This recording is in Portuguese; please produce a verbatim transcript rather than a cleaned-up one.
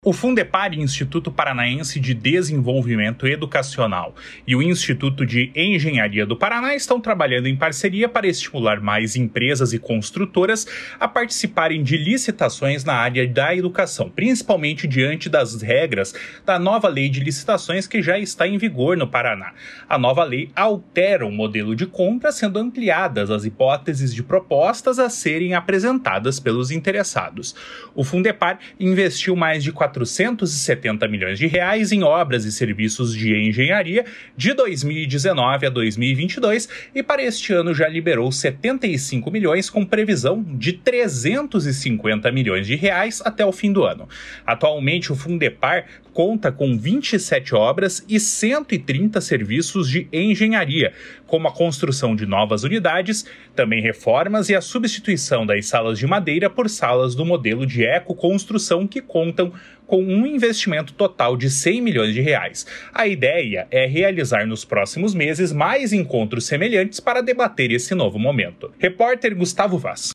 O Fundepar, Instituto Paranaense de Desenvolvimento Educacional, e o Instituto de Engenharia do Paraná estão trabalhando em parceria para estimular mais empresas e construtoras a participarem de licitações na área da educação, principalmente diante das regras da nova lei de licitações que já está em vigor no Paraná. A nova lei altera o modelo de compra, sendo ampliadas as hipóteses de propostas a serem apresentadas pelos interessados. O Fundepar investiu mais de quatrocentos e setenta milhões de reais em obras e serviços de engenharia de dois mil e dezenove a dois mil e vinte e dois e para este ano já liberou setenta e cinco milhões com previsão de trezentos e cinquenta milhões de reais até o fim do ano. Atualmente o Fundepar conta com vinte e sete obras e cento e trinta serviços de engenharia, como a construção de novas unidades, também reformas e a substituição das salas de madeira por salas do modelo de ecoconstrução que contam com um investimento total de cem milhões de reais. A ideia é realizar nos próximos meses mais encontros semelhantes para debater esse novo momento. Repórter Gustavo Vaz.